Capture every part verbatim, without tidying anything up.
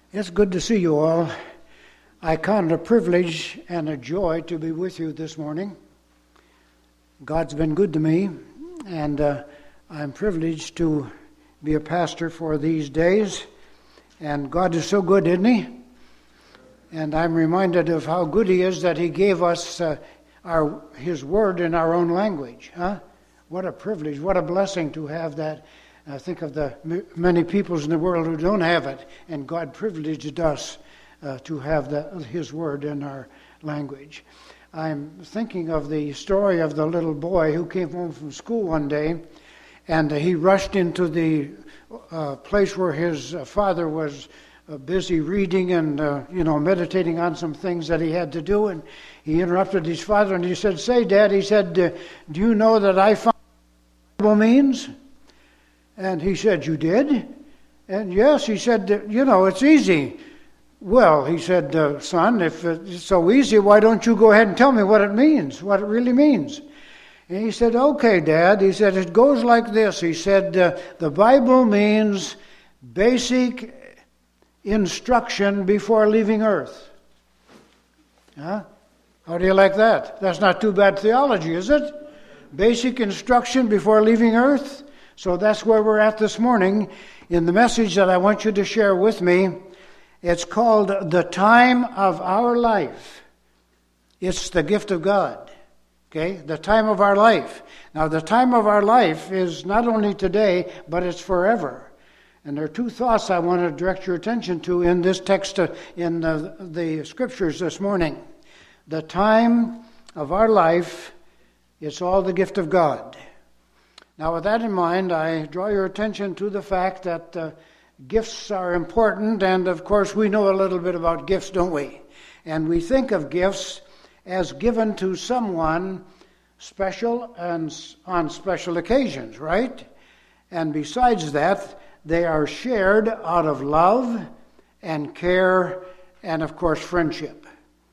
It's good to see you all. I count it a privilege and a joy to be with you this morning. God's been good to me, and uh, I'm privileged to be a pastor for these days. And God is so good, isn't He? And I'm reminded of how good He is that He gave us uh, our His Word in our own language. Huh? What a privilege, what a blessing to have that. I think of the m- many peoples in the world who don't have it, and God privileged us uh, to have the, His Word in our language. I'm thinking of the story of the little boy who came home from school one day, and uh, he rushed into the uh, place where his uh, father was uh, busy reading and uh, you know meditating on some things that he had to do, and he interrupted his father and he said, "Say, Dad," he said, uh, "do you know that I found what the Bible means?" And he said, "You did?" And yes, he said, "You know, it's easy." Well, he said, uh, "Son, if it's so easy, why don't you go ahead and tell me what it means, what it really means?" And he said, "Okay, Dad." He said, "It goes like this." He said, uh, "The Bible means basic instruction before leaving earth." Huh? How do you like that? That's not too bad theology, is it? Basic instruction before leaving earth. So that's where we're at this morning in the message that I want you to share with me. It's called The Time of Our Life. It's the gift of God. Okay? The time of our life. Now, the time of our life is not only today, but it's forever. And there are two thoughts I want to direct your attention to in this text, uh, in the, the scriptures this morning. The time of our life, it's all the gift of God. Now, with that in mind, I draw your attention to the fact that uh, gifts are important, and of course we know a little bit about gifts, don't we? And we think of gifts as given to someone special and on special occasions, right? And besides that, they are shared out of love and care and, of course, friendship.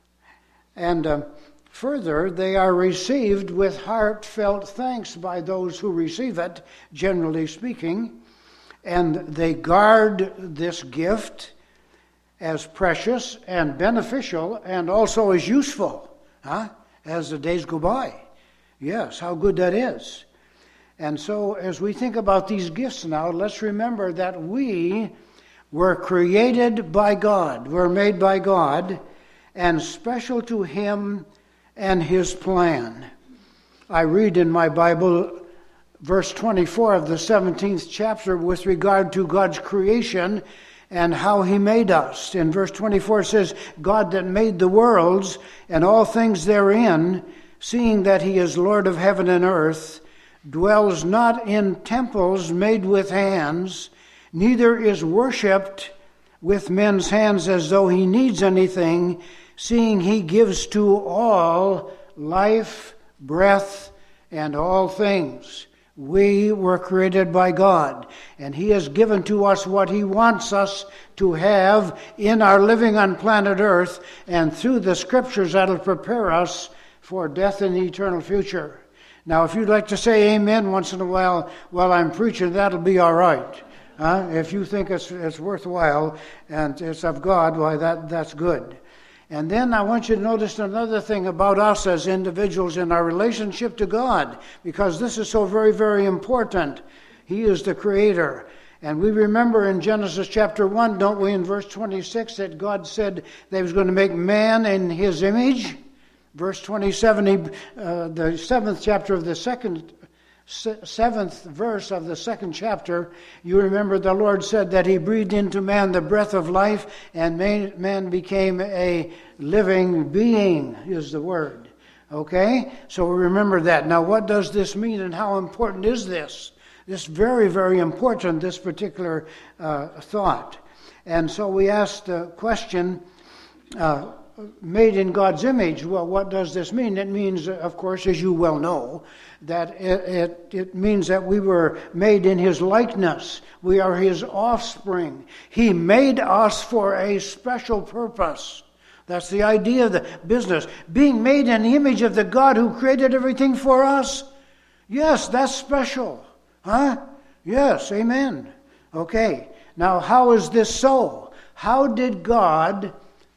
And uh, further, they are received with heartfelt thanks by those who receive it, generally speaking, and they guard this gift as precious and beneficial and also as useful, huh? As the days go by. Yes, how good that is. And so as we think about these gifts now, let's remember that we were created by God, we're made by God, and special to Him and His plan. I read in my Bible verse twenty-four of the seventeenth chapter with regard to God's creation and how He made us. In verse twenty-four it says, "God that made the worlds and all things therein, seeing that He is Lord of heaven and earth, dwells not in temples made with hands, neither is worshipped with men's hands as though He needs anything, seeing He gives to all life, breath, and all things." We were created by God, and He has given to us what He wants us to have in our living on planet Earth, and through the Scriptures that'll prepare us for death in the eternal future. Now, if you'd like to say amen once in a while while I'm preaching, that'll be all right. Uh, if you think it's, it's worthwhile and it's of God, why, that, that's good. And then I want you to notice another thing about us as individuals in our relationship to God, because this is so very, very important. He is the Creator. And we remember in Genesis chapter one, don't we, in verse twenty-six, that God said that He was going to make man in His image. Verse twenty-seven, he, uh, the seventh chapter of the second seventh verse of the second chapter, you remember the Lord said that He breathed into man the breath of life, and man, man became a living being, is the word. Okay? So we remember that. Now, what does this mean, and how important is this? This is very, very important, this particular uh, thought. And so we asked the question, uh, made in God's image. Well, what does this mean? It means, of course, as you well know, that it, it, it means that we were made in His likeness. We are His offspring. He made us for a special purpose. That's the idea of the business. Being made in the image of the God who created everything for us. Yes, that's special. Huh? Yes, amen. Okay. Now, how is this so? how did God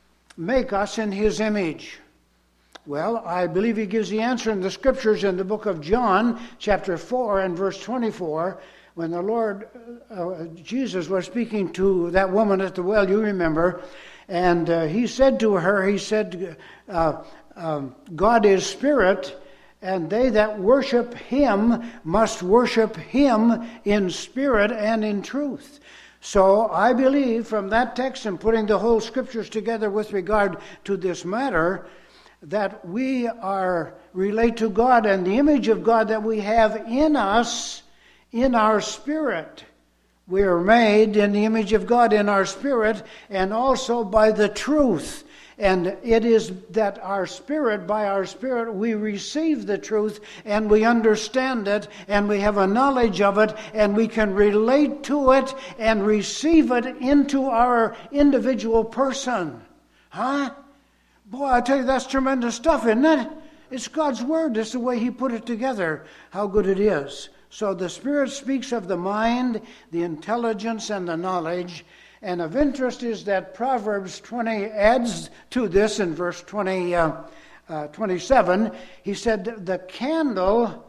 make us in His image? Well, I believe He gives the answer in the Scriptures in the book of John, chapter four and verse twenty-four, when the Lord, uh, Jesus was speaking to that woman at the well, you remember, and uh, He said to her, He said, uh, um, God is spirit, and they that worship Him must worship Him in spirit and in truth. So I believe from that text and putting the whole Scriptures together with regard to this matter, that we are relate to God and the image of God that we have in us, in our spirit. We are made in the image of God in our spirit and also by the truth. And it is that our spirit, by our spirit, we receive the truth and we understand it and we have a knowledge of it and we can relate to it and receive it into our individual person. Huh? Boy, I tell you, that's tremendous stuff, isn't it? It's God's Word. It's the way He put it together, how good it is. So the Spirit speaks of the mind, the intelligence, and the knowledge. And of interest is that Proverbs twenty adds to this in verse twenty, uh, uh, twenty-seven. He said, the candle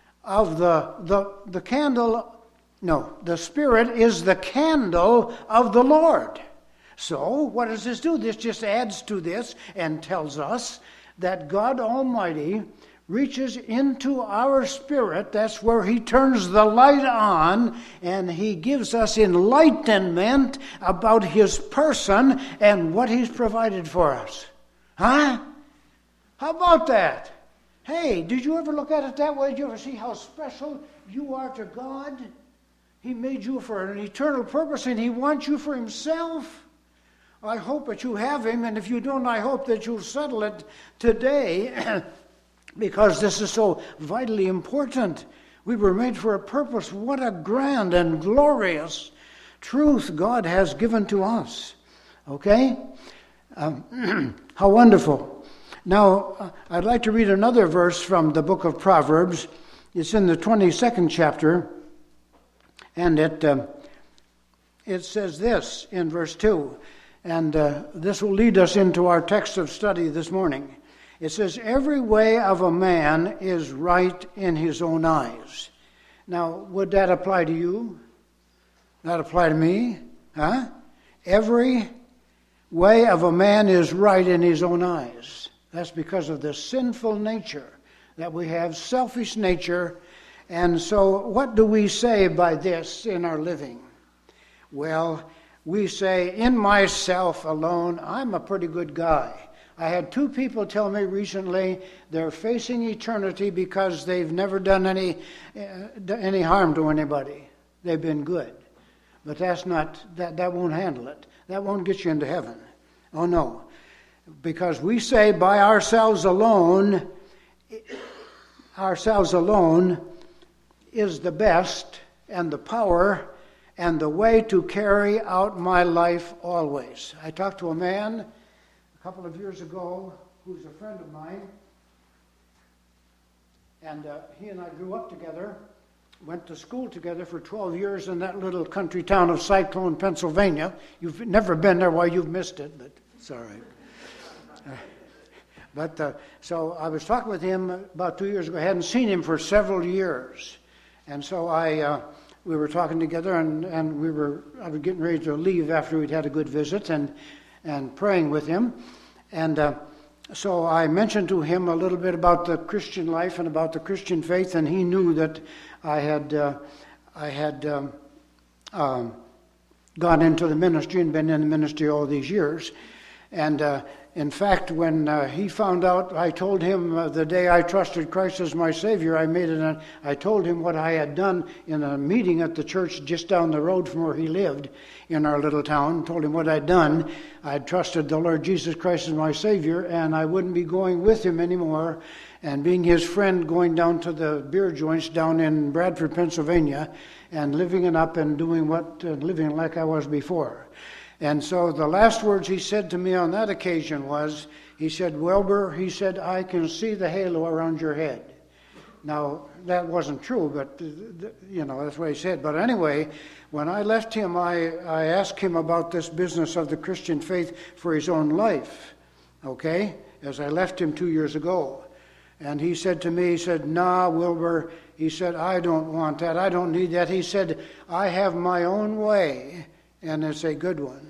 of the, the, the candle, no, the Spirit is the candle of the Lord. So, what does this do? This just adds to this and tells us that God Almighty reaches into our spirit. That's where He turns the light on, and He gives us enlightenment about His person and what He's provided for us. Huh? How about that? Hey, did you ever look at it that way? Did you ever see how special you are to God? He made you for an eternal purpose, and He wants you for Himself. I hope that you have Him, and if you don't, I hope that you'll settle it today because this is so vitally important. We were made for a purpose. What a grand and glorious truth God has given to us. Okay? Um, how wonderful. Now, uh, I'd like to read another verse from the book of Proverbs. It's in the twenty-second chapter, and it, uh, it says this in verse two. And uh, this will lead us into our text of study this morning. It says, every way of a man is right in his own eyes. Now, would that apply to you? That apply to me? Huh? Every way of a man is right in his own eyes. That's because of the sinful nature that we have, selfish nature. And so what do we say by this in our living? Well, we say, in myself alone, I'm a pretty good guy. I had two people tell me recently they're facing eternity because they've never done any uh, any harm to anybody. They've been good. But that's not, that, that won't handle it. That won't get you into heaven. Oh no. Because we say by ourselves alone, ourselves alone is the best and the power and the way to carry out my life always. I talked to a man a couple of years ago who's a friend of mine, and uh, he and I grew up together, went to school together for twelve years in that little country town of Cyclone, Pennsylvania. You've never been there, why you've missed it, but it's all right. Uh, but uh, so I was talking with him about two years ago. I hadn't seen him for several years, and so I... Uh, We were talking together, and, and we were I was getting ready to leave after we'd had a good visit, and and praying with him, and uh, so I mentioned to him a little bit about the Christian life and about the Christian faith, and he knew that I had uh, I had um, um, gone into the ministry and been in the ministry all these years, and. Uh, In fact, when uh, he found out, I told him uh, the day I trusted Christ as my Savior, I made it. A, I told him what I had done in a meeting at the church just down the road from where he lived in our little town. Told him what I'd done. I'd trusted the Lord Jesus Christ as my Savior, and I wouldn't be going with him anymore. And being his friend, going down to the beer joints down in Bradford, Pennsylvania, and living it up and doing what uh, living like I was before. And so the last words he said to me on that occasion was, he said, Wilbur, he said, I can see the halo around your head. Now, that wasn't true, but, you know, that's what he said. But anyway, when I left him, I, I asked him about this business of the Christian faith for his own life, okay, as I left him two years ago. And he said to me, he said, nah, Wilbur, he said, I don't want that. I don't need that. He said, I have my own way, and it's a good one.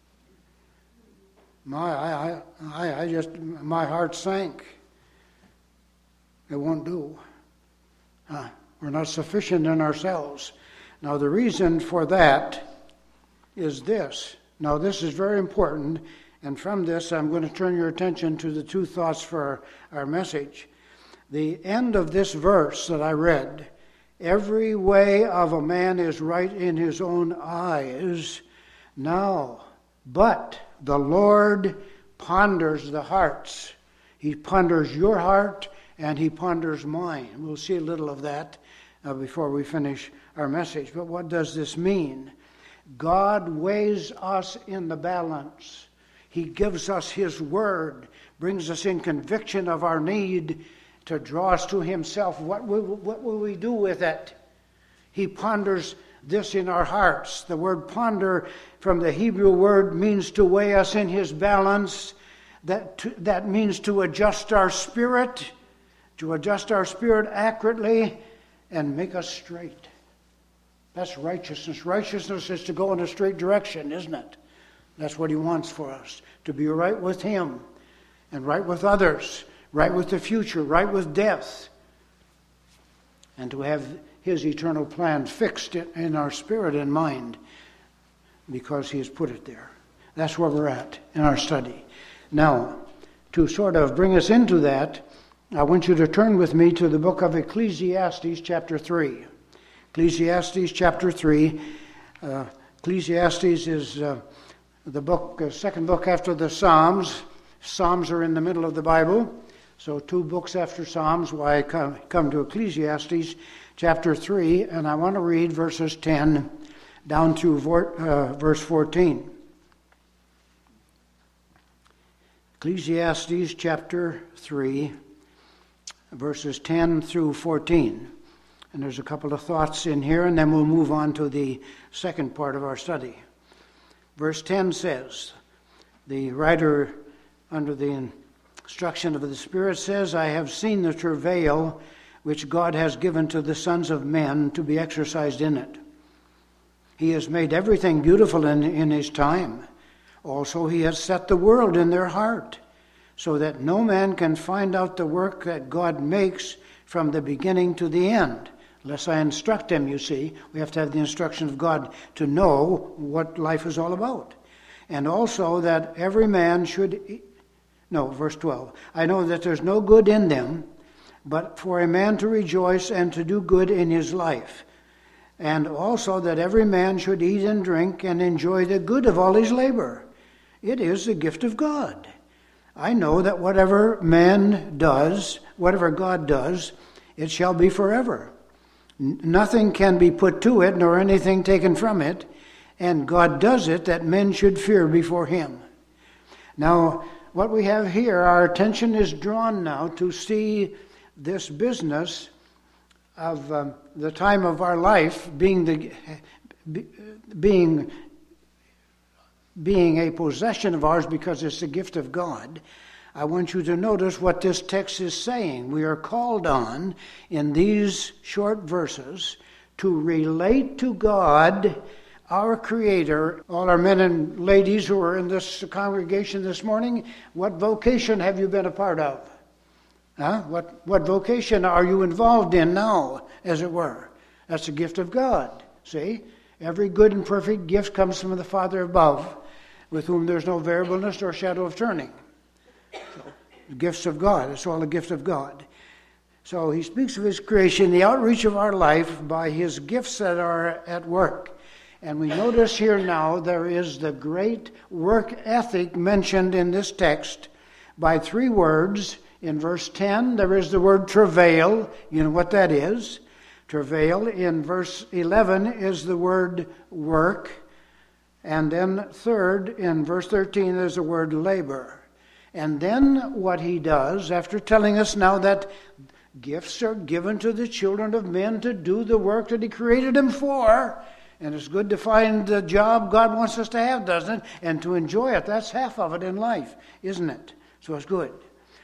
My, I, I, I just, my heart sank. It won't do. Uh, we're not sufficient in ourselves. Now, the reason for that is this. Now, this is very important, and from this, I'm going to turn your attention to the two thoughts for our, our message. The end of this verse that I read, every way of a man is right in his own eyes. Now, but the Lord ponders the hearts. He ponders your heart, and he ponders mine. We'll see a little of that uh, before we finish our message. But what does this mean? God weighs us in the balance. He gives us his word, brings us in conviction of our need to draw us to himself. What will, what will we do with it? He ponders this in our hearts. The word ponder from the Hebrew word means to weigh us in his balance. That, to, that means to adjust our spirit, to adjust our spirit accurately and make us straight. That's righteousness. Righteousness is to go in a straight direction, isn't it? That's what he wants for us, to be right with him and right with others, right with the future, right with death, and to have his eternal plan fixed in our spirit and mind because he has put it there. That's where we're at in our study. Now, to sort of bring us into that, I want you to turn with me to the book of Ecclesiastes, chapter three. Ecclesiastes, chapter three. Uh, Ecclesiastes is uh, the book, uh, second book after the Psalms. Psalms are in the middle of the Bible. So two books after Psalms, why I come, come to Ecclesiastes, chapter three, and I want to read verses ten down to uh, verse fourteen. Ecclesiastes, chapter three, verses ten through fourteen. And there's a couple of thoughts in here, and then we'll move on to the second part of our study. Verse ten says, the writer under the instruction of the Spirit says, I have seen the travail which God has given to the sons of men to be exercised in it. He has made everything beautiful in, in his time. Also he has set the world in their heart, so that no man can find out the work that God makes from the beginning to the end. Unless I instruct him, you see, we have to have the instruction of God to know what life is all about. And also that every man should... No, verse twelve. I know that there's no good in them, but for a man to rejoice and to do good in his life. And also that every man should eat and drink and enjoy the good of all his labor. It is the gift of God. I know that whatever man does, whatever God does, it shall be forever. N- nothing can be put to it, nor anything taken from it. And God does it that men should fear before him. Now, what we have here, our attention is drawn now to see this business of um, the time of our life being the being being a possession of ours because it's a gift of God. I want you to notice what this text is saying. We are called on in these short verses to relate to God, our Creator. All our men and ladies who are in this congregation this morning, what vocation have you been a part of? Huh? What, what vocation are you involved in now, as it were? That's a gift of God. See? Every good and perfect gift comes from the Father above, with whom there's no variableness nor shadow of turning. So, the gifts of God. It's all a gift of God. So he speaks of his creation, the outreach of our life by his gifts that are at work. And we notice here now there is the great work ethic mentioned in this text by three words. In verse ten, there is the word travail. You know what that is. Travail. In verse eleven is the word work. And then third, in verse thirteen, there's the word labor. And then what he does, after telling us now that Gifts are given to the children of men to do the work that He created them for. And it's good to find the job God wants us to have, doesn't it? And to enjoy it. That's half of it in life, isn't it? So it's good.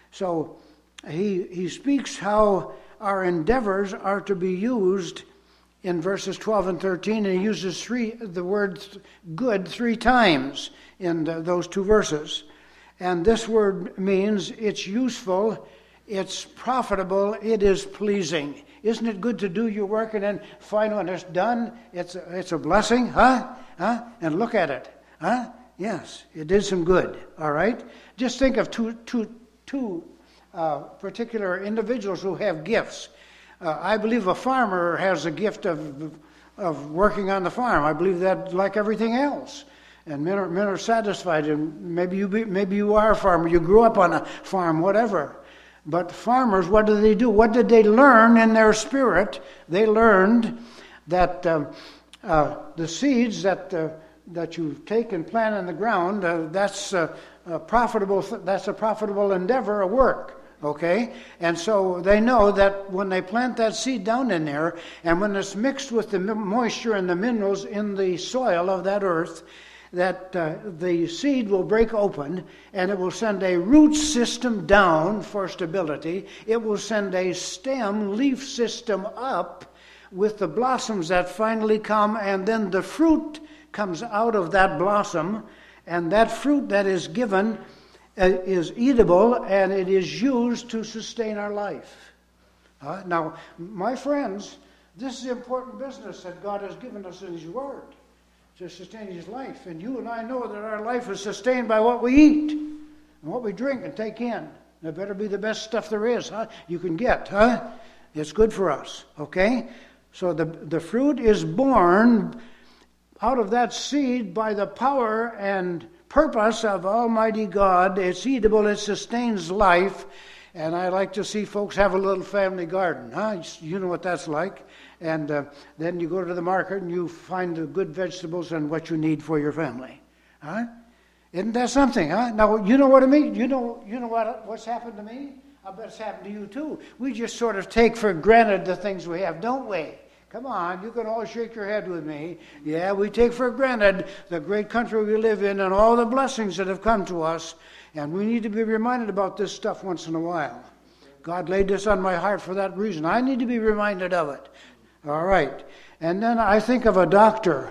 So he he speaks how our endeavors are to be used in verses twelve and thirteen, and he uses three the word good three times in the, those two verses. And this word means it's useful, it's profitable, it is pleasing. Isn't it good to do your work and then find when it's done, it's a, it's a blessing, huh? Huh? And look at it, huh? Yes, it did some good, all right? Just think of two, two, two uh, particular individuals who have gifts. Uh, I believe a farmer has a gift of of working on the farm. I believe that like everything else. And men are, men are satisfied, and maybe you be, maybe you are a farmer, you grew up on a farm, whatever. But farmers, what do they do? What did they learn in their spirit? They learned that uh, uh, the seeds that uh, that you take and plant in the ground, uh, that's uh, a profitable. That's a profitable endeavor, a work. Okay, and so they know that when they plant that seed down in there, and when it's mixed with the moisture and the minerals in the soil of that earth, that uh, the seed will break open and it will send a root system down for stability. It will send a stem leaf system up with the blossoms that finally come, and then the fruit comes out of that blossom, and that fruit that is given uh, is eatable, and it is used to sustain our life. Uh, now, my friends, this is important business that God has given us in His Word to sustain His life. And you and I know that our life is sustained by what we eat and what we drink and take in. It better be the best stuff there is, huh? You can get, huh? It's good for us, okay? So the, the fruit is born out of that seed by the power and purpose of Almighty God. It's eatable, it sustains life. And I like to see folks have a little family garden, huh? You know what that's like. And uh, then you go to the market and you find the good vegetables and what you need for your family. Huh? Isn't that something, huh? Now, you know what I mean? You know you know what what's happened to me? I bet it's happened to you too. We just sort of take for granted the things we have, don't we? Come on, you can all shake your head with me. Yeah, we take for granted the great country we live in and all the blessings that have come to us. And we need to be reminded about this stuff once in a while. God laid this on my heart for that reason. I need to be reminded of it. All right. And then I think of a doctor.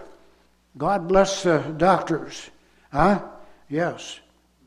God bless uh, doctors. Huh? Yes.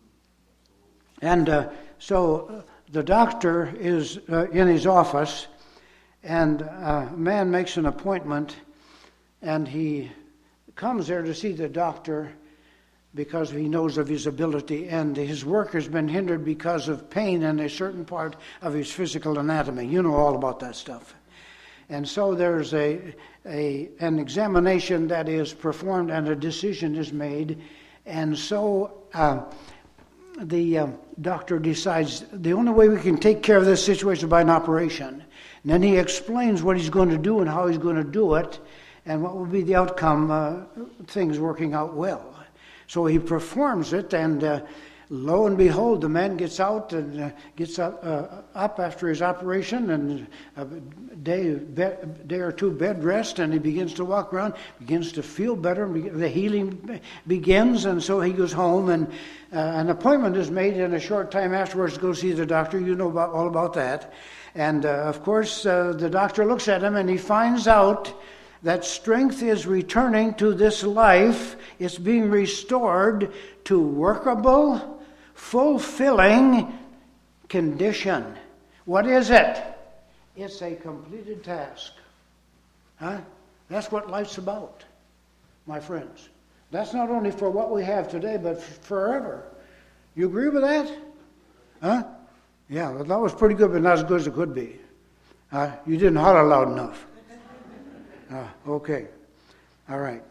And uh, so the doctor is uh, in his office, and a man makes an appointment, and he comes there to see the doctor because he knows of his ability, and his work has been hindered because of pain in a certain part of his physical anatomy. You know all about that stuff. And so there's a, a an examination that is performed and a decision is made. And so uh, the uh, doctor decides the only way we can take care of this situation is by an operation. And then he explains what he's going to do and how he's going to do it and what will be the outcome, uh, things working out well. So he performs it, and uh, lo and behold, the man gets out and uh, gets up, uh, up after his operation, and a day, bed, day or two bed rest, and he begins to walk around, begins to feel better, the healing begins, and so he goes home, and uh, an appointment is made in a short time afterwards to go see the doctor. You know about, all about that. And uh, of course, uh, the doctor looks at him, and he finds out that strength is returning to this life. It's being restored to workable, fulfilling condition. What is it? It's a completed task. Huh? That's what life's about, my friends. That's not only for what we have today, but f- forever. You agree with that? Huh? Yeah, well, that was pretty good, but not as good as it could be. Uh, you didn't holler loud enough. Uh, okay. All right.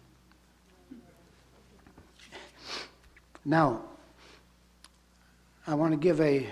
Now, I want to give a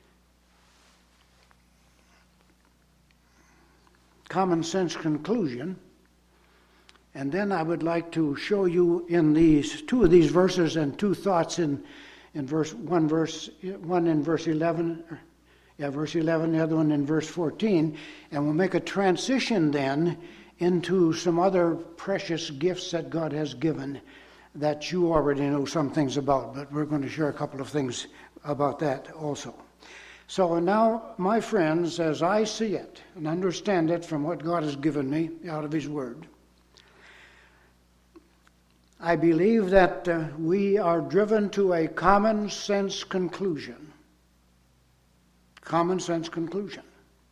common sense conclusion, and then I would like to show you in these two of these verses and two thoughts in in verse one verse one in verse eleven Yeah, verse eleven, the other one in verse fourteen. And we'll make a transition then into some other precious gifts that God has given that you already know some things about, but we're going to share a couple of things about that also. So now, my friends, as I see it and understand it from what God has given me out of His Word, I believe that uh, we are driven to a common sense conclusion. Common sense conclusion.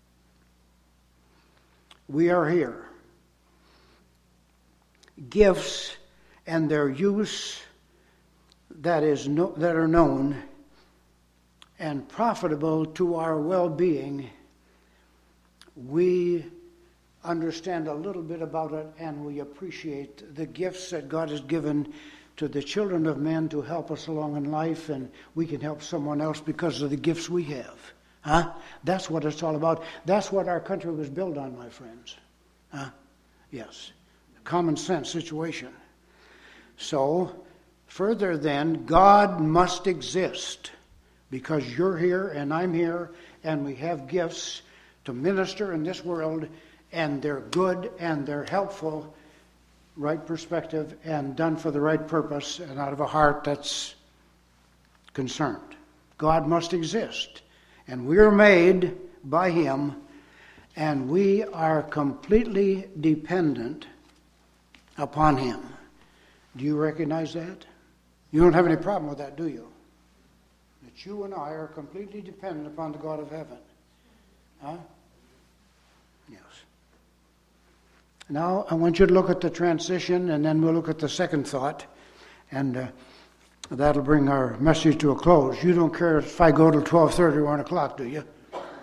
We are here. Gifts and their use that is no, that are known and profitable to our well-being, we understand a little bit about it and we appreciate the gifts that God has given to the children of men to help us along in life, and we can help someone else because of the gifts we have. Huh? That's what it's all about. That's what our country was built on, my friends. Huh? Yes. Common sense situation. So, further then, God must exist because you're here and I'm here and we have gifts to minister in this world, and they're good and they're helpful, right perspective, and done for the right purpose and out of a heart that's concerned. God must exist. And we're made by Him, and we are completely dependent upon Him. Do you recognize that? You don't have any problem with that, do you? That you and I are completely dependent upon the God of heaven. Huh? Yes. Now, I want you to look at the transition, and then we'll look at the second thought, and uh, that'll bring our message to a close. You don't care if I go till twelve thirty or one o'clock, do you?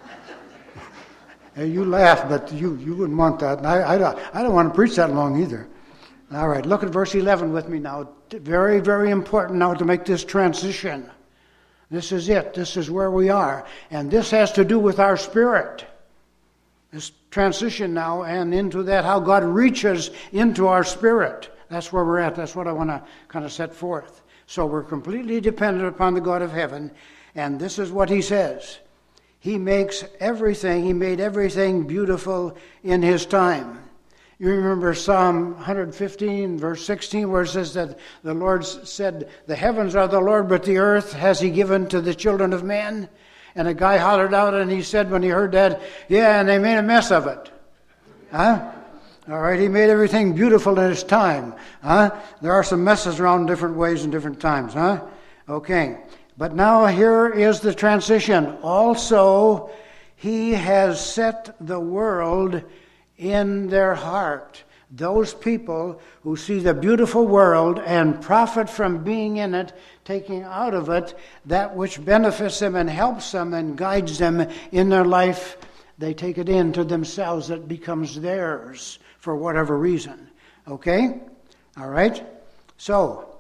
You laugh, but you, you wouldn't want that. And I, I, don't, I don't want to preach that long either. All right, look at verse eleven with me now. Very, very important now to make this transition. This is it. This is where we are. And this has to do with our spirit. This transition now and into that, how God reaches into our spirit. That's where we're at. That's what I want to kind of set forth. So we're completely dependent upon the God of heaven. And this is what He says. He makes everything, He made everything beautiful in His time. You remember Psalm one fifteen, verse sixteen, where it says that the Lord said, the heavens are the Lord, but the earth has He given to the children of men. And a guy hollered out and he said when he heard that, yeah, and they made a mess of it. Huh? All right, He made everything beautiful in His time. Huh? There are some messes around different ways and different times. Huh? Okay. But now here is the transition. Also, He has set the world in their heart. Those people who see the beautiful world and profit from being in it, taking out of it that which benefits them and helps them and guides them in their life, they take it into themselves. It becomes theirs for whatever reason. Okay? All right? So,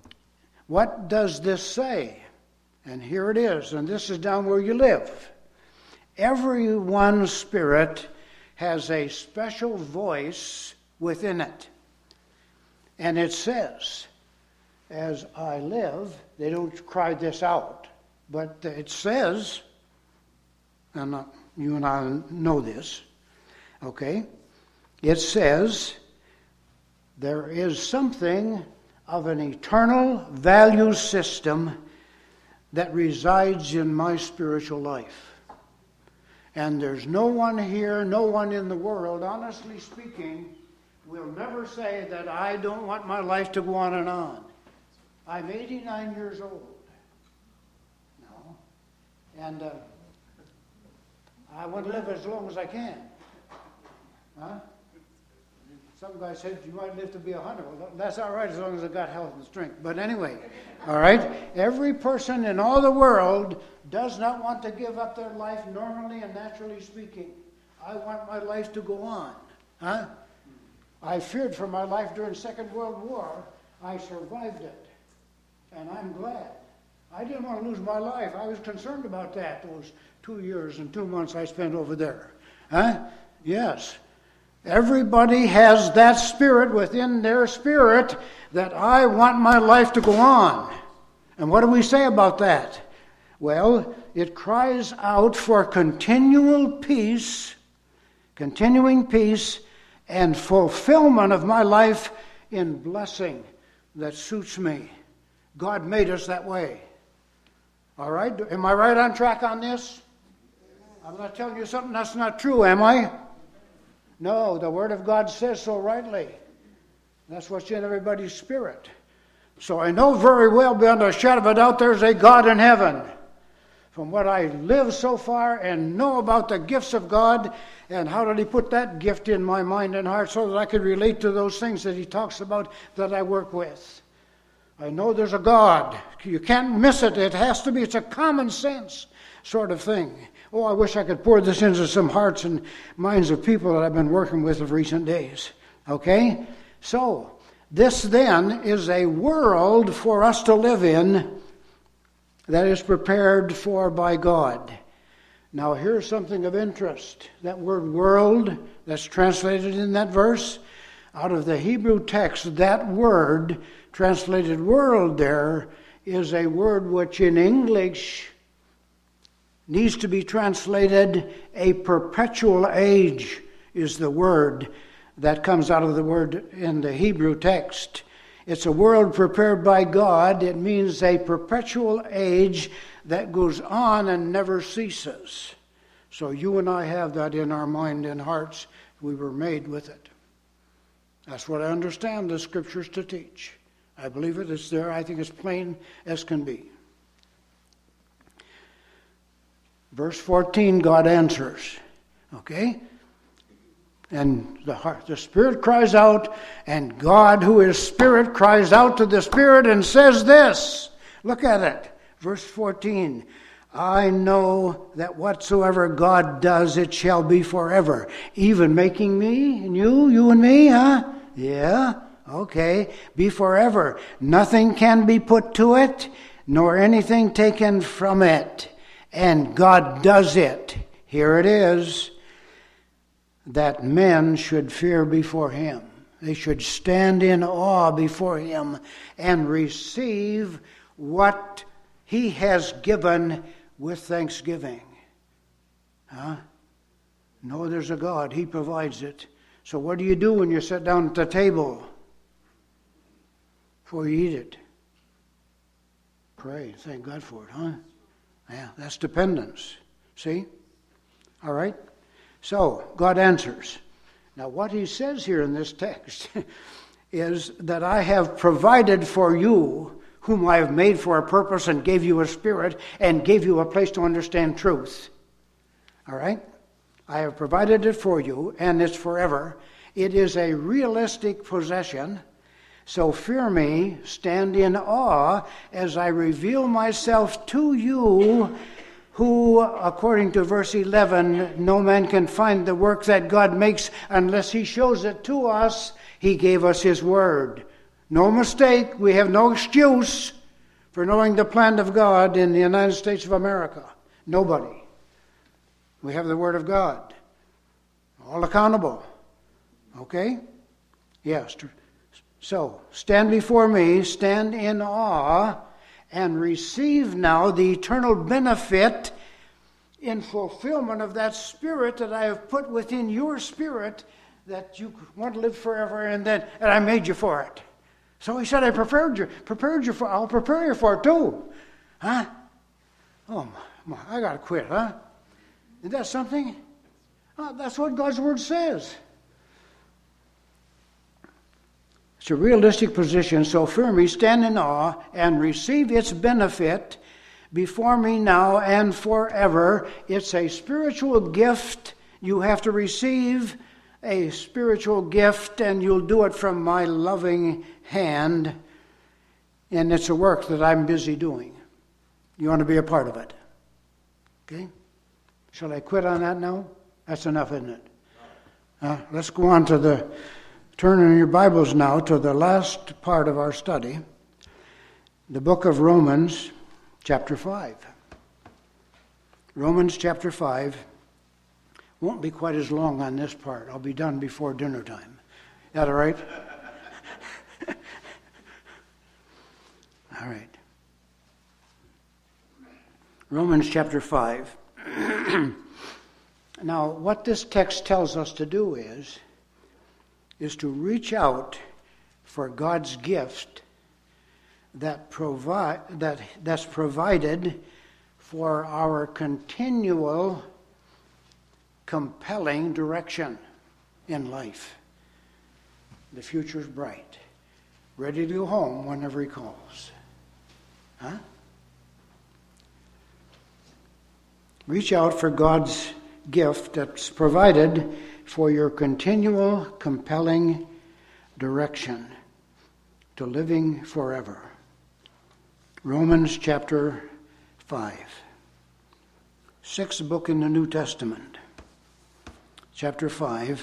what does this say? And here it is, and this is down where you live. Everyone's spirit has a special voice within it. And it says, as I live, they don't cry this out, but it says, and you and I know this, okay? It says, there is something of an eternal value system that resides in my spiritual life. And there's no one here, no one in the world, honestly speaking, will never say that I don't want my life to go on and on. I'm eighty-nine years old now, and uh, I want to live as long as I can. Huh? Some guy said you might live to be a hundred. Well, that's all right as long as I got health and strength. But anyway, all right. Every person in all the world does not want to give up their life normally and naturally speaking. I want my life to go on. Huh? I feared for my life during the Second World War. I survived it, and I'm glad. I didn't want to lose my life. I was concerned about that. Those two years and two months I spent over there. Huh? Yes. Everybody has that spirit within their spirit that I want my life to go on. And what do we say about that? Well, it cries out for continual peace, continuing peace, and fulfillment of my life in blessing that suits me. God made us that way. All right? Am I right on track on this? I'm not telling you something that's not true, am I? No, the Word of God says so rightly. That's what's in everybody's spirit. So I know very well beyond a shadow of a doubt there's a God in heaven. From what I live so far and know about the gifts of God, and how did He put that gift in my mind and heart so that I could relate to those things that He talks about that I work with. I know there's a God. You can't miss it. It has to be. It's a common sense sort of thing. Oh, I wish I could pour this into some hearts and minds of people that I've been working with of recent days. Okay? So, this then is a world for us to live in that is prepared for by God. Now, here's something of interest. That word world that's translated in that verse, out of the Hebrew text, that word translated world there is a word which in English needs to be translated a perpetual age, is the word that comes out of the word in the Hebrew text. It's a world prepared by God. It means a perpetual age that goes on and never ceases. So you and I have that in our mind and hearts. We were made with it. That's what I understand the Scriptures to teach. I believe it is there. I think it's plain as can be. Verse fourteen, God answers. Okay? And the heart, the Spirit cries out, and God, who is Spirit, cries out to the Spirit and says this. Look at it. Verse fourteen. I know that whatsoever God does, it shall be forever. Even making me and you, you and me, huh? Yeah, okay. Be forever. Nothing can be put to it, nor anything taken from it. And God does it. Here it is. That men should fear before Him. They should stand in awe before Him and receive what He has given with thanksgiving. Huh? No, there's a God. He provides it. So what do you do when you sit down at the table before you eat it? Pray. Thank God for it, huh? Yeah, that's dependence. See? All right? So, God answers. Now, what He says here in this text is that I have provided for you whom I have made for a purpose and gave you a spirit and gave you a place to understand truth. All right? I have provided it for you, and it's forever. It is a realistic possession. So fear me, stand in awe as I reveal myself to you, who, according to verse eleven, no man can find the work that God makes unless He shows it to us. He gave us His word. No mistake, we have no excuse for knowing the plan of God in the United States of America. Nobody. We have the Word of God. All accountable. Okay? Yes. So, stand before me, stand in awe, and receive now the eternal benefit in fulfillment of that spirit that I have put within your spirit that you want to live forever, and that and I made you for it. So He said, I prepared you, prepared you for, I'll prepare you for it too. Huh? Oh, my, I got to quit, huh? Is that something? Oh, that's what God's Word says. It's a realistic position, so fear me, stand in awe, and receive its benefit before me now and forever. It's a spiritual gift. You have to receive a spiritual gift, and you'll do it from my loving hand. And it's a work that I'm busy doing. You want to be a part of it. Okay? Shall I quit on that now? That's enough, isn't it? Uh, let's go on to the, turn in your Bibles now to the last part of our study. The book of Romans, chapter five. Romans chapter five. Won't be quite as long on this part. I'll be done before dinner time. Is that all right? All right. Romans chapter five. Now, what this text tells us to do is, is to reach out for God's gift that provide that that's provided for our continual, compelling direction in life. The future's bright. Ready to go home whenever he calls. Huh? Reach out for God's gift that's provided for your continual, compelling direction to living forever. Romans chapter five. Sixth book in the New Testament. Chapter five.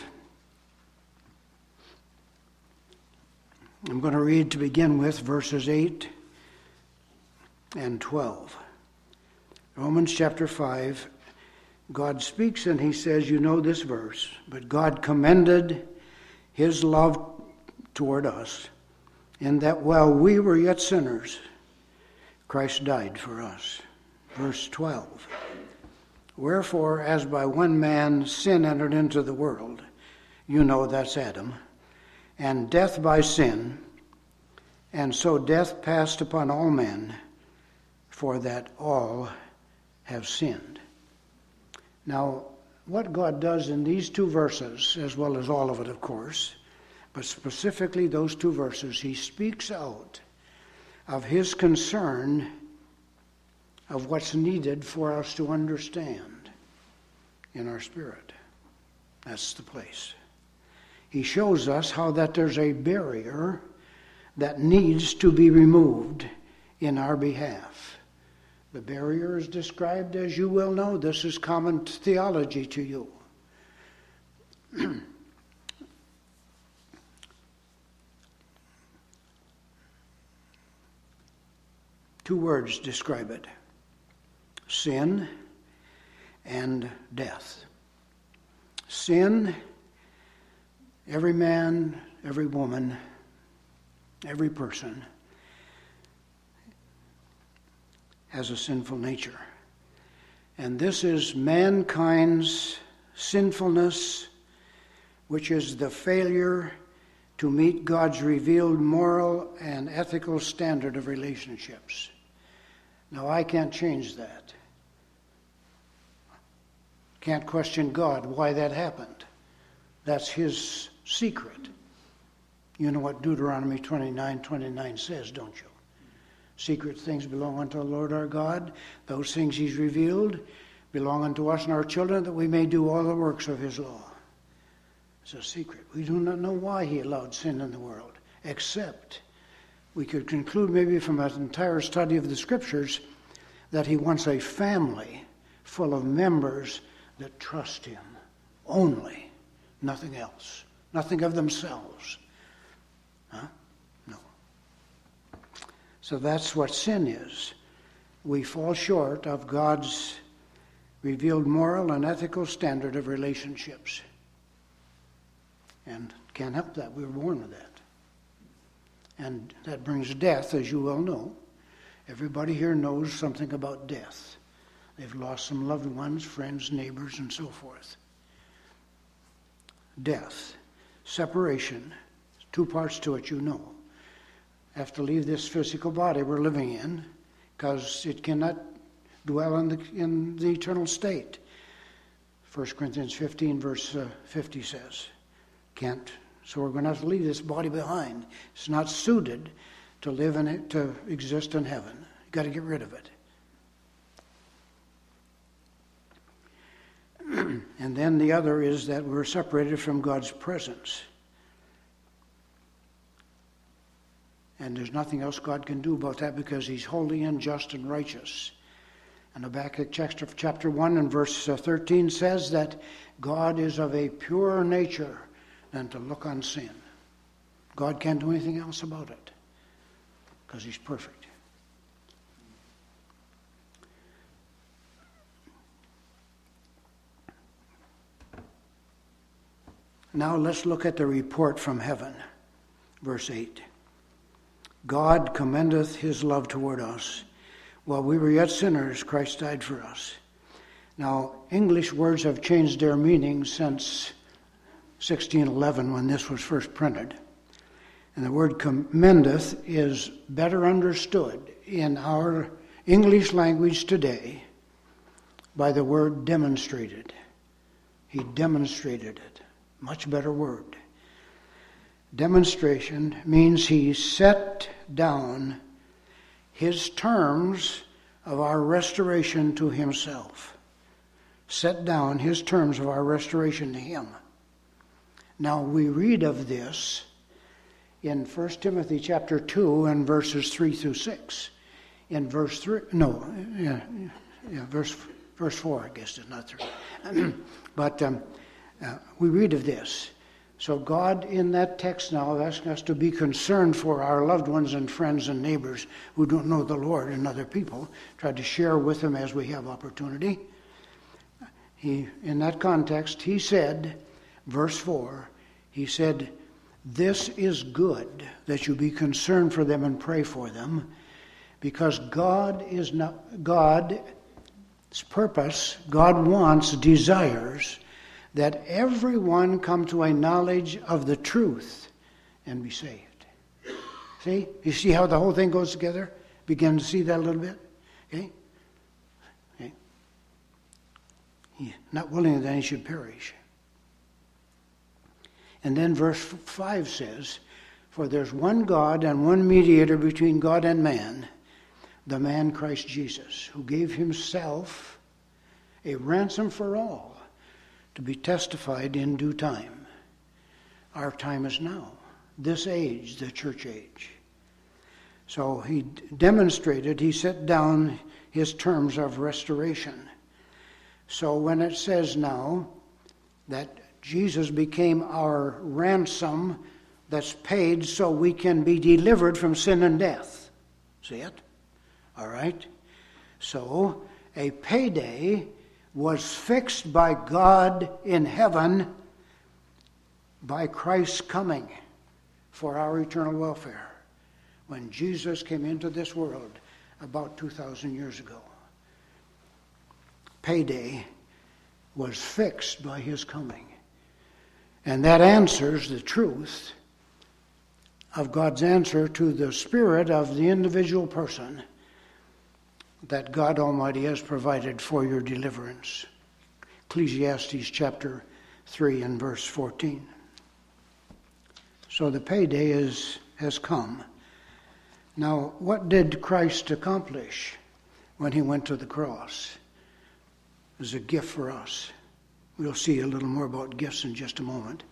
I'm going to read to begin with verses eight and twelve. Romans chapter five, God speaks and he says, you know this verse, but God commended his love toward us in that while we were yet sinners, Christ died for us. Verse twelve, wherefore, as by one man sin entered into the world, you know that's Adam, and death by sin, and so death passed upon all men, for that all have sinned. Now, what God does in these two verses, as well as all of it, of course, but specifically those two verses, he speaks out of his concern of what's needed for us to understand in our spirit. That's the place. He shows us how that there's a barrier that needs to be removed in our behalf. The barrier is described, as you well know. This is common theology to you. Two words describe it: sin and death. Sin, every man, every woman, every person has a sinful nature. And this is mankind's sinfulness, which is the failure to meet God's revealed moral and ethical standard of relationships. Now, I can't change that. Can't question God why that happened. That's his secret. You know what Deuteronomy twenty-nine twenty-nine says, don't you? Secret things belong unto the Lord our God. Those things he's revealed belong unto us and our children, that we may do all the works of his law. It's a secret. We do not know why he allowed sin in the world, except we could conclude maybe from an entire study of the scriptures that he wants a family full of members that trust him only, nothing else, nothing of themselves. Huh? No. So that's what sin is. We fall short of God's revealed moral and ethical standard of relationships. And can't help that. We were born with that. And that brings death, as you well know. Everybody here knows something about death. They've lost some loved ones, friends, neighbors, and so forth. Death, separation, two parts to it, you know. Have to leave this physical body we're living in, because it cannot dwell in the, in the eternal state. First Corinthians fifteen, verse uh, fifty says. Can't. So we're going to have to leave this body behind. It's not suited to live in it, to exist in heaven. You've got to get rid of it. And then the other is that we're separated from God's presence. And there's nothing else God can do about that, because he's holy and just and righteous. And Habakkuk chapter one and verse thirteen says that God is of a purer nature than to look on sin. God can't do anything else about it, because he's perfect. Now let's look at the report from heaven. Verse eight. God commendeth his love toward us. While we were yet sinners, Christ died for us. Now, English words have changed their meaning since sixteen eleven when this was first printed. And the word commendeth is better understood in our English language today by the word demonstrated. He demonstrated it. Much better word. Demonstration means he set down his terms of our restoration to himself. Set down his terms of our restoration to him. Now we read of this in First Timothy chapter two and verses three through six. In verse three, no, yeah, yeah verse verse four, I guess it's not three. But um, uh, we read of this. So God in that text now asks us to be concerned for our loved ones and friends and neighbors who don't know the Lord and other people. Try to share with them as we have opportunity. He, in that context, he said, verse four, he said, "This is good that you be concerned for them and pray for them, because God is not God's purpose, God wants, desires that everyone come to a knowledge of the truth and be saved." See? You see how the whole thing goes together? Begin to see that a little bit? Okay? Okay. He, not willing that any should perish. And then verse five says, "For there's one God and one mediator between God and man, the man Christ Jesus, who gave himself a ransom for all, to be testified in due time." Our time is now. This age, the church age. So he demonstrated, he set down his terms of restoration. So when it says now that Jesus became our ransom that's paid so we can be delivered from sin and death. See it? All right? So a payday was fixed by God in heaven by Christ's coming for our eternal welfare when Jesus came into this world about two thousand years ago. Payday was fixed by his coming. And that answers the truth of God's answer to the spirit of the individual person that God Almighty has provided for your deliverance. Ecclesiastes chapter three and verse fourteen. So the payday is, has come. Now, what did Christ accomplish when he went to the cross? It was a gift for us. We'll see a little more about gifts in just a moment.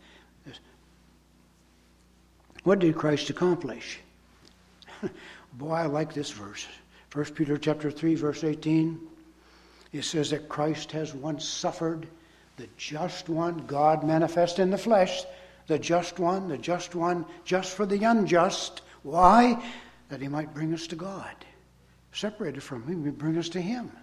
What did Christ accomplish? Boy, I like this verse. First Peter chapter three, verse eighteen. It says that Christ has once suffered, the just one, God manifest in the flesh, the just one, the just one, just for the unjust. Why? That he might bring us to God. Separated from him, he bring us to him.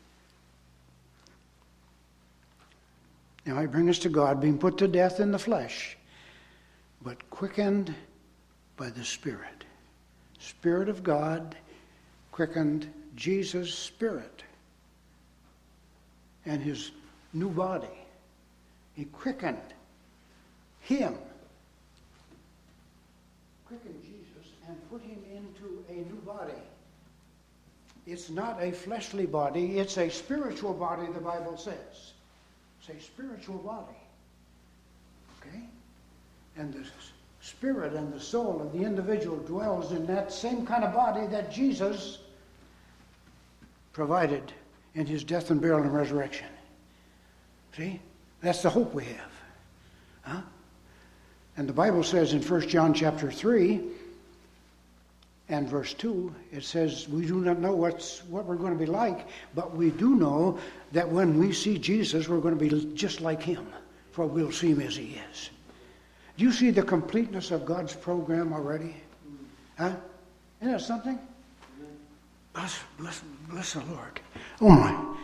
He might bring us to God, being put to death in the flesh, but quickened by the Spirit. Spirit of God quickened Jesus' spirit and his new body. He quickened him, quickened Jesus, and put him into a new body. It's not a fleshly body, it's a spiritual body, the Bible says. It's a spiritual body. Okay? And the spirit and the soul of the individual dwells in that same kind of body that Jesus provided in his death and burial and resurrection. See? That's the hope we have. Huh? And the Bible says in First John chapter three and verse two, it says, we do not know what's what we're going to be like, but we do know that when we see Jesus, we're going to be just like him, for we'll see him as he is. Do you see the completeness of God's program already? Huh? Isn't that something? Bless, bless, bless the Lord. Oh my.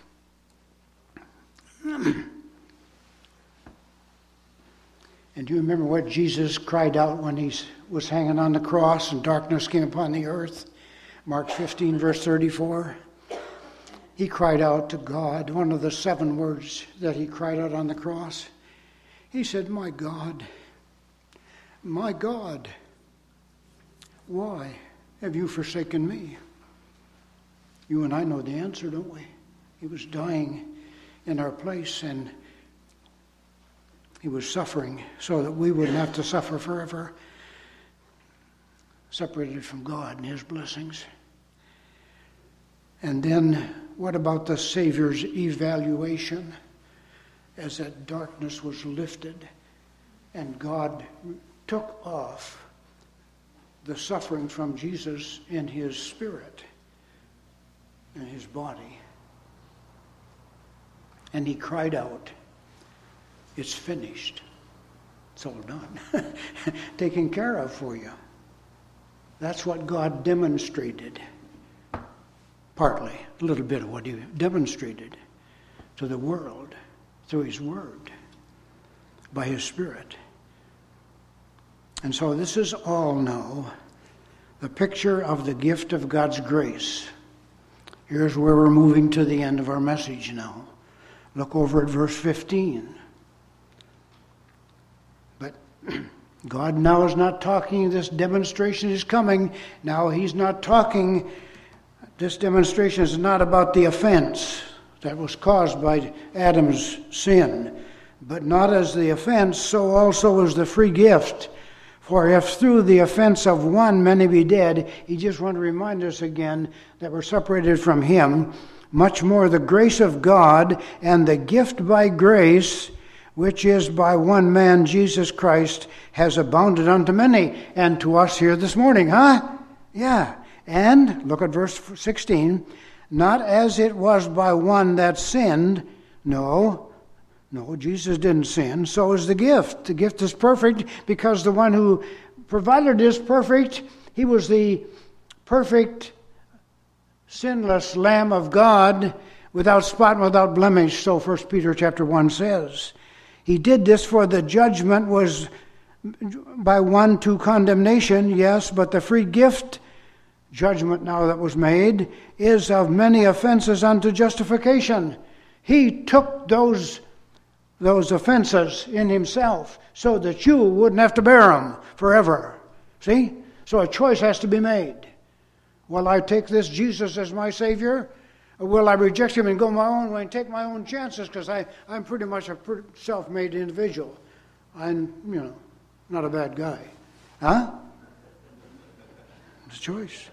And do you remember what Jesus cried out when he was hanging on the cross and darkness came upon the earth? Mark fifteen, verse thirty-four. He cried out to God, one of the seven words that he cried out on the cross. He said, "My God, my God, why have you forsaken me?" You and I know the answer, don't we? He was dying in our place, and he was suffering so that we wouldn't have to suffer forever, separated from God and his blessings. And then what about the Savior's evaluation as that darkness was lifted and God took off the suffering from Jesus in his spirit and his body? And he cried out, "It's finished. It's all done." Taken care of for you. That's what God demonstrated. Partly, a little bit of what he demonstrated to the world through his word, by his Spirit. And so this is all now the picture of the gift of God's grace. Here's where we're moving to the end of our message now. Look over at verse fifteen. But God now is not talking, this demonstration is coming. Now he's not talking, this demonstration is not about the offense that was caused by Adam's sin. But not as the offense, so also is the free gift. For if through the offense of one many be dead, he just wants to remind us again that we're separated from him. Much more the grace of God and the gift by grace, which is by one man, Jesus Christ, has abounded unto many. And to us here this morning, huh? Yeah. And, look at verse sixteen, not as it was by one that sinned. No, no, Jesus didn't sin. So is the gift. The gift is perfect because the one who provided is perfect. He was the perfect, sinless Lamb of God, without spot and without blemish, so First Peter chapter one says. He did this for the judgment was by one to condemnation, yes, but the free gift, judgment now that was made, is of many offenses unto justification. He took those, those offenses in himself so that you wouldn't have to bear them forever. See? So a choice has to be made. Will I take this Jesus as my Savior? Or will I reject him and go my own way and take my own chances? Because I'm pretty much a self-made individual. I'm, you know, not a bad guy. Huh? It's a choice.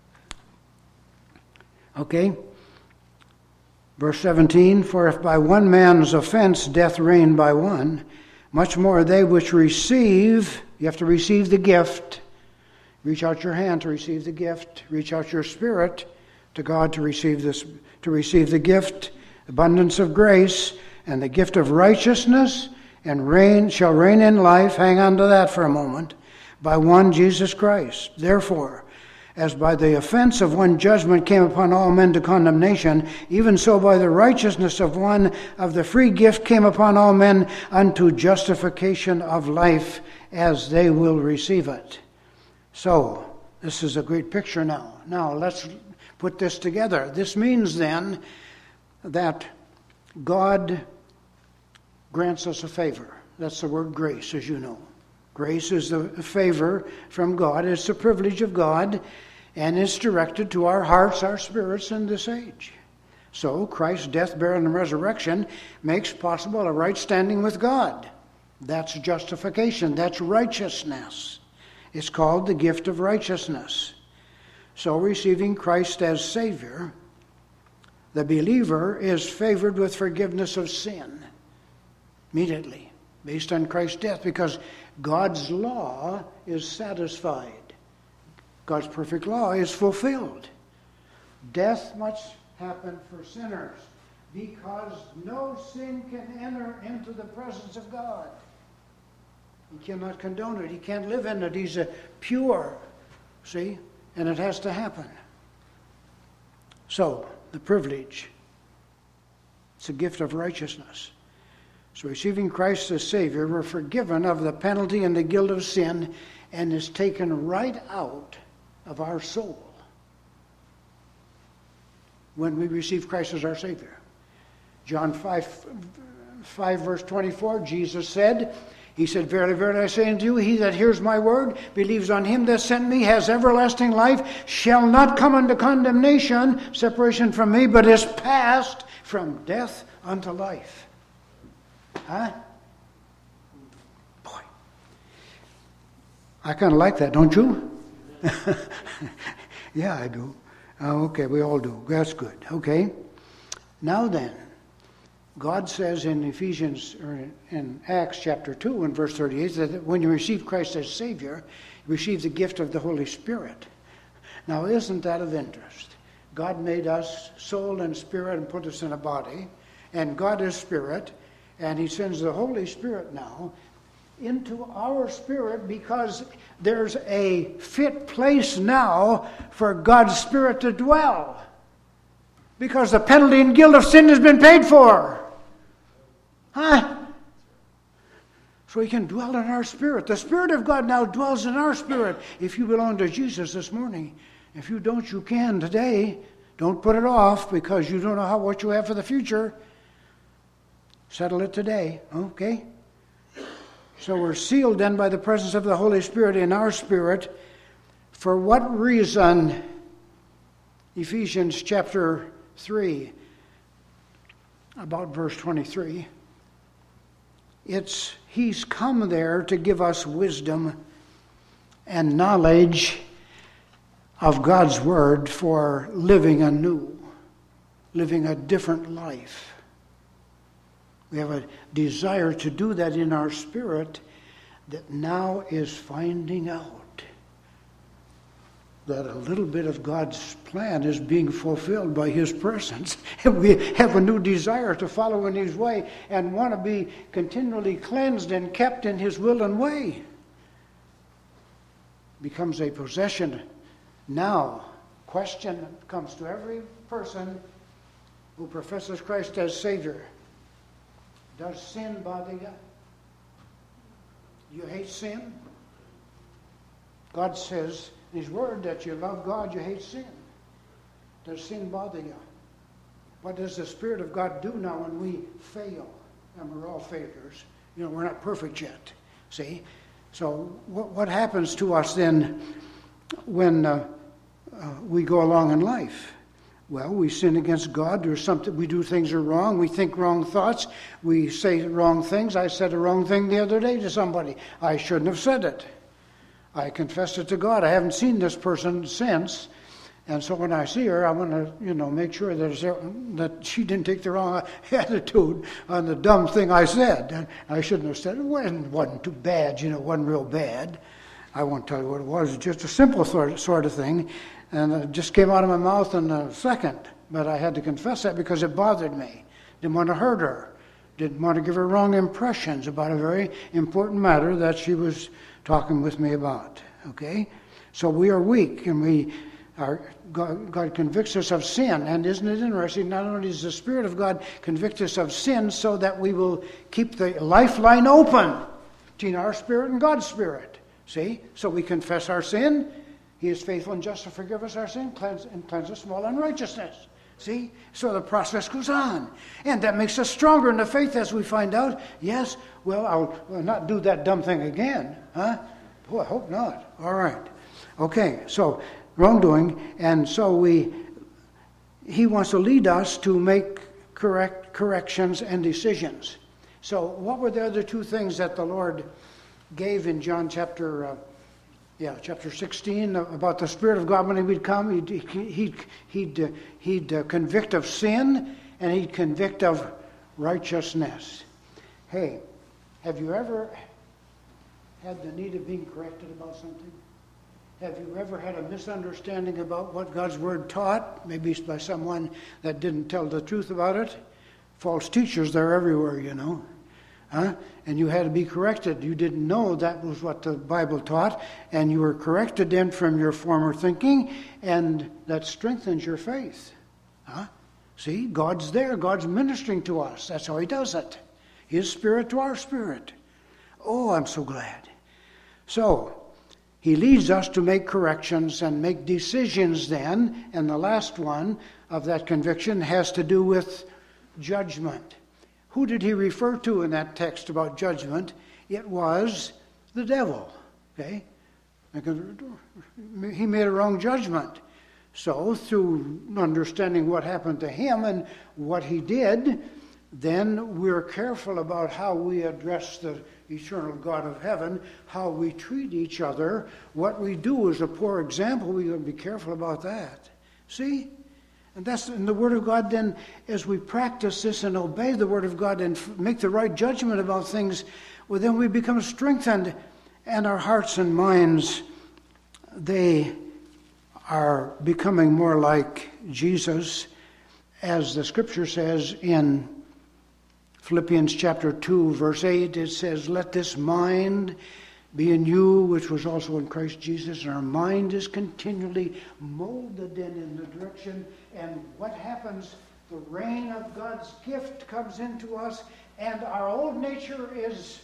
Okay. Verse seventeen, for if by one man's offense death reigned by one, much more they which receive, you have to receive the gift. Reach out your hand to receive the gift. Reach out your spirit to God to receive this, to receive the gift, abundance of grace, and the gift of righteousness, and reign shall reign in life. Hang on to that for a moment. By one Jesus Christ. Therefore, as by the offense of one judgment came upon all men to condemnation, even so by the righteousness of one of the free gift came upon all men unto justification of life, as they will receive it. So, this is a great picture now. Now, let's put this together. This means then that God grants us a favor. That's the word grace, as you know. Grace is the favor from God. It's the privilege of God, and it's directed to our hearts, our spirits in this age. So, Christ's death, burial, and resurrection makes possible a right standing with God. That's justification. That's righteousness. It's called the gift of righteousness. So receiving Christ as Savior, the believer is favored with forgiveness of sin immediately, based on Christ's death, because God's law is satisfied. God's perfect law is fulfilled. Death must happen for sinners, because no sin can enter into the presence of God. He cannot condone it. He can't live in it. He's a pure, see? And it has to happen. So, the privilege, it's a gift of righteousness. So receiving Christ as Savior, we're forgiven of the penalty and the guilt of sin, and is taken right out of our soul. when we receive Christ as our Savior. John five, five verse twenty-four, Jesus said, He said, Verily, verily, I say unto you, he that hears my word, believes on him that sent me, has everlasting life, shall not come unto condemnation, separation from me, but is passed from death unto life. Huh? Boy. I kind of like that, don't you? Yeah, I do. Uh, okay, we all do. That's good. Okay. Now then, God says in Ephesians, or in Acts chapter two and verse thirty-eight, that when you receive Christ as Savior, you receive the gift of the Holy Spirit. Now, isn't that of interest? God made us soul and spirit and put us in a body, and God is spirit, and He sends the Holy Spirit now into our spirit because there's a fit place now for God's Spirit to dwell. Because the penalty and guilt of sin has been paid for. Huh? So He can dwell in our spirit. The Spirit of God now dwells in our spirit. If you belong to Jesus this morning, if you don't, you can today. Don't put it off because you don't know how what you have for the future. Settle it today, okay? So we're sealed then by the presence of the Holy Spirit in our spirit. For what reason? Ephesians chapter three, about verse twenty-three. It's He's come there to give us wisdom and knowledge of God's Word for living anew, living a different life. We have a desire to do that in our spirit that now is finding out that a little bit of God's plan is being fulfilled by His presence. And we have a new desire to follow in His way and want to be continually cleansed and kept in His will and way. Becomes a possession. Now, question comes to every person who professes Christ as Savior. Does sin bother you? You hate sin? God says in His Word that you love God, you hate sin. Does sin bother you? What does the Spirit of God do now when we fail? And we're all failures. You know, we're not perfect yet. See? So what, what happens to us then when uh, uh, we go along in life? Well, we sin against God. There's something, we do things are wrong. We think wrong thoughts. We say wrong things. I said a wrong thing the other day to somebody. I shouldn't have said it. I confessed it to God. I haven't seen this person since. And so when I see her, I want to, you know, make sure that, that she didn't take the wrong attitude on the dumb thing I said. And I shouldn't have said it. It wasn't, wasn't too bad, you know, it wasn't real bad. I won't tell you what it was. It was just a simple sort, sort of thing. And it just came out of my mouth in a second. But I had to confess that because it bothered me. Didn't want to hurt her. Didn't want to give her wrong impressions about a very important matter that she was talking with me about. Okay? So we are weak, and we are, God, God convicts us of sin. And isn't it interesting? Not only does the Spirit of God convict us of sin so that we will keep the lifeline open between our spirit and God's Spirit. See? So we confess our sin. He is faithful and just to forgive us our sin cleanse, and cleanse us from all unrighteousness. See? So the process goes on. And that makes us stronger in the faith as we find out, yes, well, I'll, I'll not do that dumb thing again. Huh? Boy, I hope not. All right. Okay, so wrongdoing. And so we, He wants to lead us to make correct corrections and decisions. So what were the other two things that the Lord gave in John chapter uh, Yeah, chapter sixteen, about the Spirit of God when He would come? He'd, he'd, he'd, uh, he'd uh, convict of sin, and He'd convict of righteousness. Hey, have you ever had the need of being corrected about something? Have you ever had a misunderstanding about what God's Word taught, maybe by someone that didn't tell the truth about it? False teachers, they're everywhere, you know. Huh? And you had to be corrected. You didn't know that was what the Bible taught, and you were corrected then from your former thinking, and that strengthens your faith. Huh? See, God's there. God's ministering to us. That's how He does it. His Spirit to our spirit. Oh, I'm so glad. So, He leads us to make corrections and make decisions then. And the last one of that conviction has to do with judgment. Who did he refer to in that text about judgment? It was the devil. Okay? He made a wrong judgment. So through understanding what happened to him and what he did, then we're careful about how we address the eternal God of heaven, how we treat each other, what we do is a poor example. We've got to be careful about that. See? And that's in the Word of God. Then as we practice this and obey the Word of God and f- make the right judgment about things, well, then we become strengthened, and our hearts and minds, they are becoming more like Jesus, as the Scripture says in Philippians chapter two, verse eight. It says, "Let this mind be in you, which was also in Christ Jesus." And our mind is continually molded in, in the direction. And what happens? The rain of God's gift comes into us, and our old nature is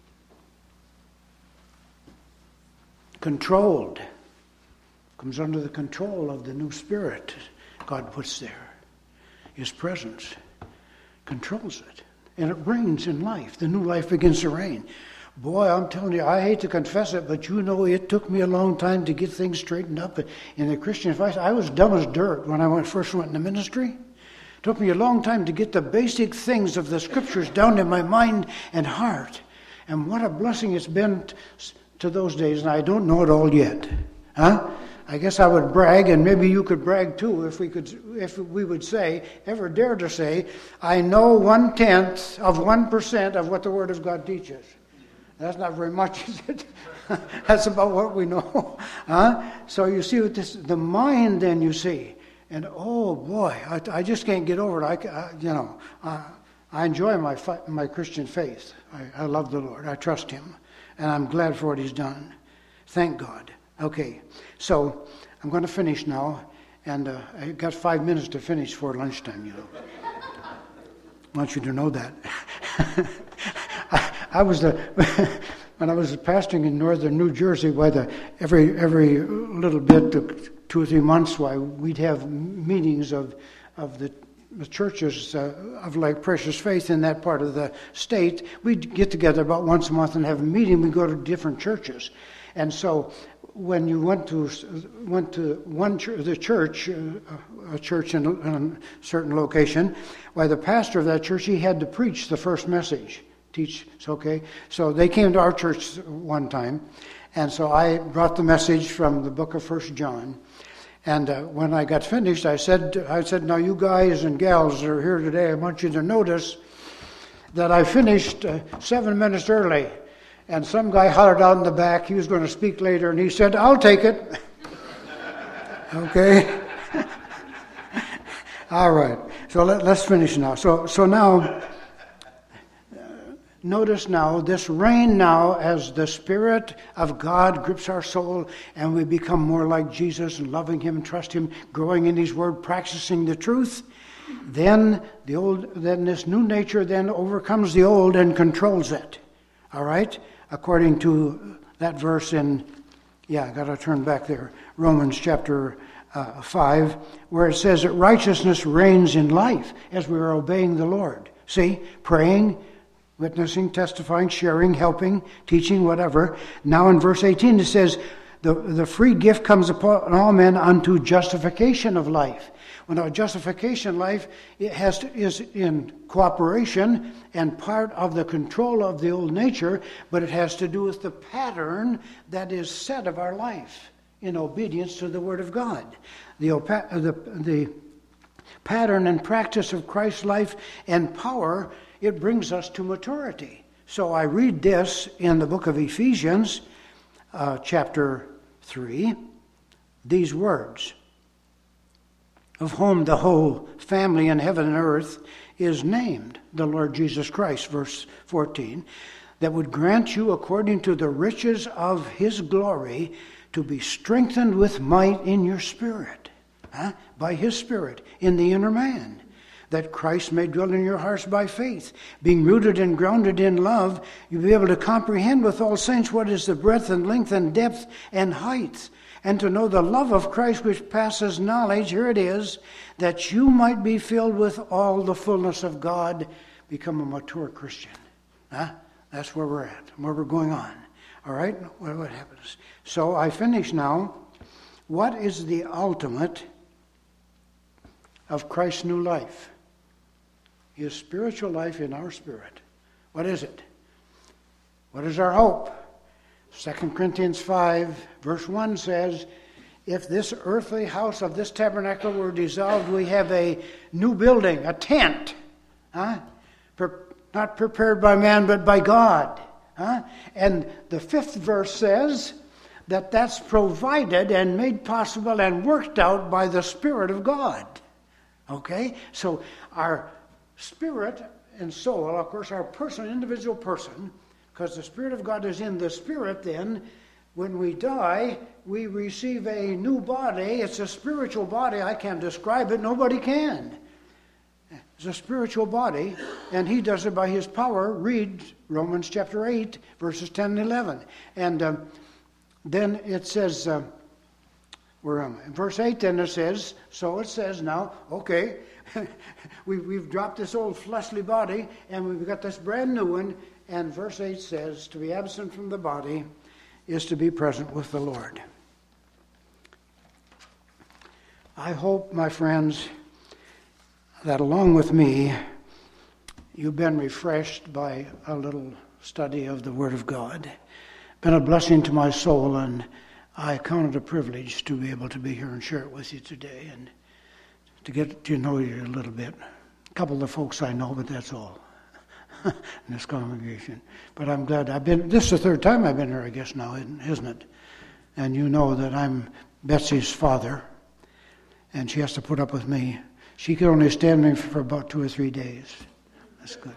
controlled. Comes under the control of the new Spirit God puts there. His presence controls it. And it rains in life. The new life begins to reign. Boy, I'm telling you, I hate to confess it, but you know it took me a long time to get things straightened up in the Christian faith. I was dumb as dirt when I went, first went into ministry. It took me a long time to get the basic things of the Scriptures down in my mind and heart. And what a blessing it's been t- to those days, and I don't know it all yet. Huh? I guess I would brag, and maybe you could brag too, if we could, if we would say, ever dare to say, I know one tenth of one percent of what the Word of God teaches. That's not very much, is it? That's about what we know. Huh? So you see what this, the mind then you see, and oh boy, I, I just can't get over it. I, I you know, I, I enjoy my my Christian faith. I, I love the Lord. I trust Him, and I'm glad for what He's done. Thank God. Okay, so I'm going to finish now, and uh, I got five minutes to finish for lunchtime, you know. I want you to know that. I, I was the when I was pastoring in northern New Jersey, why the every every little bit, two or three months, why we'd have meetings of of the the churches uh, of like Precious Faith in that part of the state. We'd get together about once a month and have a meeting. We'd go to different churches, and so. When you went to went to one ch- the church, uh, a church in a, in a certain location, why the pastor of that church, he had to preach the first message, teach. It's okay. So they came to our church one time, and so I brought the message from the book of First John. And uh, when I got finished, I said, I said, now you guys and gals that are here today, I want you to notice that I finished uh, seven minutes early. And some guy hollered out in the back, he was going to speak later, and he said, I'll take it. Okay? All right. So let, let's finish now. So so now, uh, notice now, this rain now, as the Spirit of God grips our soul, and we become more like Jesus and loving Him and trust Him, growing in His Word, practicing the truth, then the old, then this new nature then overcomes the old and controls it. All right? According to that verse in, yeah, I got to turn back there, Romans chapter uh, five, where it says that righteousness reigns in life as we are obeying the Lord. See, praying, witnessing, testifying, sharing, helping, teaching, whatever. Now in verse eighteen it says, the, the free gift comes upon all men unto justification of life. When our justification life it has to, is in cooperation and part of the control of the old nature, but it has to do with the pattern that is set of our life in obedience to the Word of God. The, the, the pattern and practice of Christ's life and power, it brings us to maturity. So I read this in the book of Ephesians, uh, chapter three, these words. Of whom the whole family in heaven and earth is named, the Lord Jesus Christ, verse fourteen, that would grant you according to the riches of His glory to be strengthened with might in your spirit, huh? By His Spirit, in the inner man, that Christ may dwell in your hearts by faith. Being rooted and grounded in love, you'll be able to comprehend with all saints what is the breadth and length and depth and height, and to know the love of Christ which passes knowledge, here it is, that you might be filled with all the fullness of God, become a mature Christian. Huh? That's where we're at, where we're going on. All right? What, what happens? So I finish now. What is the ultimate of Christ's new life? His spiritual life in our spirit. What is it? What is our hope? Second Corinthians five, verse one says, if this earthly house of this tabernacle were dissolved, we have a new building, a tent. Huh? Pre- not prepared by man, but by God. Huh? And the fifth verse says that that's provided and made possible and worked out by the Spirit of God. Okay? So our spirit and soul, of course, our person, individual person, because the Spirit of God is in the Spirit, then when we die, we receive a new body. It's a spiritual body. I can't describe it. Nobody can. It's a spiritual body, and he does it by his power. Read Romans chapter eight, verses ten and eleven. And um, then it says, uh, we're um, in verse eight, then it says, so it says now, okay, we, we've dropped this old fleshly body, and we've got this brand new one. And verse eight says, to be absent from the body is to be present with the Lord. I hope, my friends, that along with me, you've been refreshed by a little study of the Word of God. Been a blessing to my soul, and I count it a privilege to be able to be here and share it with you today and to get to know you a little bit. A couple of the folks I know, but that's all in this congregation. But I'm glad I've been, this is the third time I've been here, I guess now, isn't it? And you know that I'm Betsy's father, and she has to put up with me. She could only stand me for about two or three days. That's good.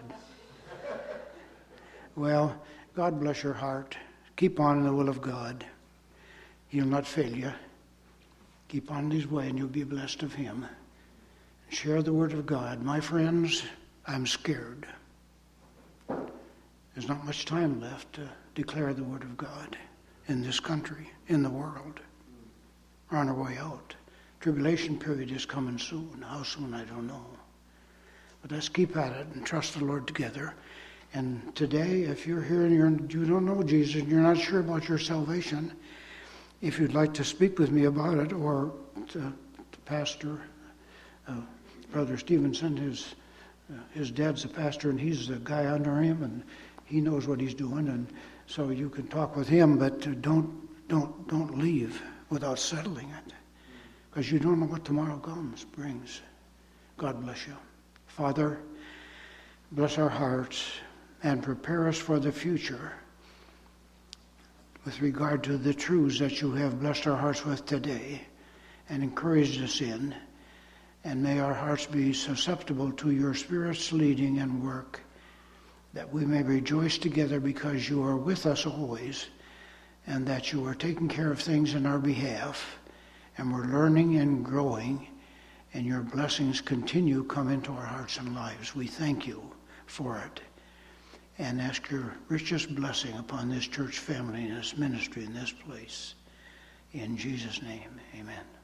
Well, God bless your heart. Keep on in the will of God. He'll not fail you. Keep on His way and you'll be blessed of Him. Share the Word of God. My friends, I'm scared. There's not much time left to declare the Word of God in this country, in the world. We're on our way out. Tribulation period is coming soon. How soon, I don't know. But let's keep at it and trust the Lord together. And today, if you're here and you're, you don't know Jesus and you're not sure about your salvation, if you'd like to speak with me about it, or to, to Pastor, uh, Brother Stevenson, his, uh, his dad's a pastor and he's the guy under him and he knows what he's doing, and so you can talk with him, but uh, don't, don't, don't leave without settling it. Because you don't know what tomorrow comes, brings. God bless you. Father, bless our hearts and prepare us for the future with regard to the truths that you have blessed our hearts with today and encouraged us in. And may our hearts be susceptible to your Spirit's leading and work, that we may rejoice together because you are with us always and that you are taking care of things in our behalf. And we're learning and growing, and your blessings continue to come into our hearts and lives. We thank you for it, and ask your richest blessing upon this church family and this ministry in this place. In Jesus' name, amen.